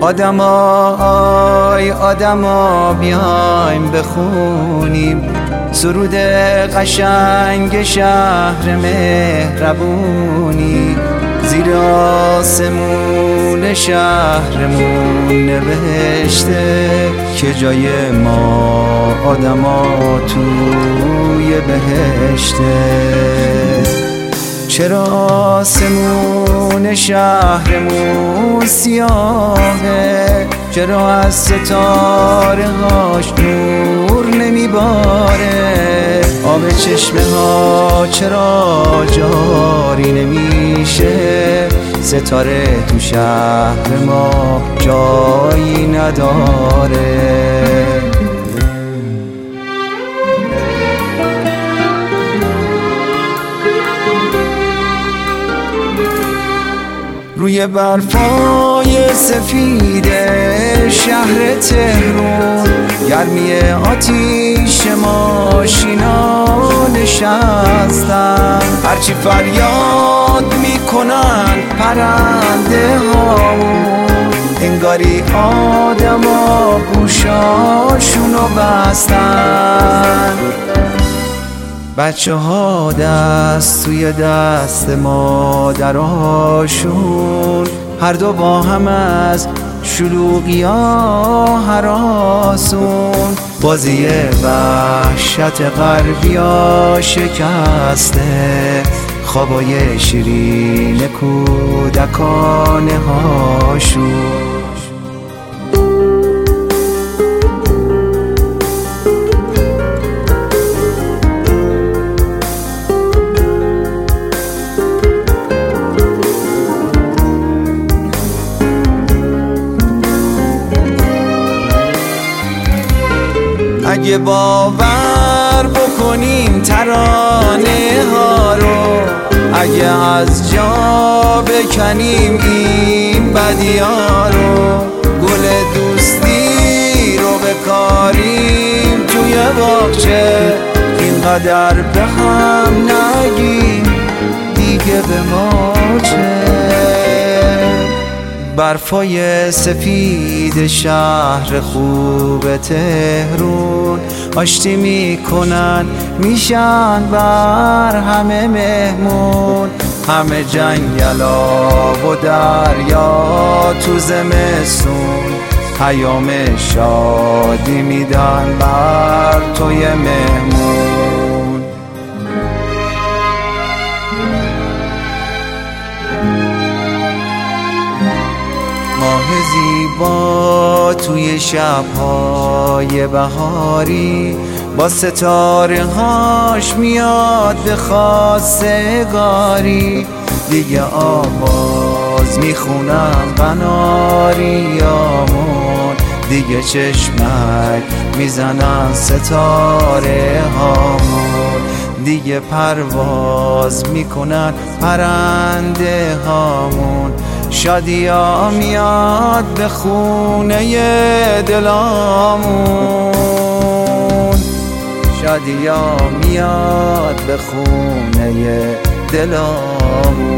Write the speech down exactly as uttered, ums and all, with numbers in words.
آدمای آدما بیایم بخونیم سرود قشنگ شهر مهربونی. زیر آسمون شهرمون نوشته که جای ما آدما توی بهشته. چرا آسمون شهرمون سیاهه؟ چرا از ستاره هاش نور نمیباره؟ آب چشمه ها چرا جاری نمیشه؟ ستاره تو شهر ما جایی نداره. روی برفای سفید شهر تهرون گرمی آتیش ماشینا نشستن. هرچی فریاد میکنن پرنده هامون انگاری آدما گوشاشونو بستن. بچه ها دست توی دست مادراشون هر دو با هم از شلوغی ها هراسون. بازی وحشت غربی ها شکسته خوابای شیرین کودکانه هاشون. اگه باور بکنیم ترانه ها رو، اگه از جا بکنیم این بدی ها رو، گل دوستی رو بکاریم توی باغچه، اینقدر به هم نگیم دیگه به ما چه. برفای سفید شهر خوب تهرون آشتی میکنن میشن بر همه مهمون. همه جنگلا و دریا تو زمستون پیام شادی میدن بر توی مهمون. ماه زیبا توی شب‌های بهاری با ستاره هاش میاد به خواستگاری. دیگه آواز میخونم قناریامون، دیگه چشمک میزنن ستاره هامون، دیگه پرواز میکنن پرنده هامون. شادیا میاد به خونه دلامون، شادیا میاد به خونه دلامون.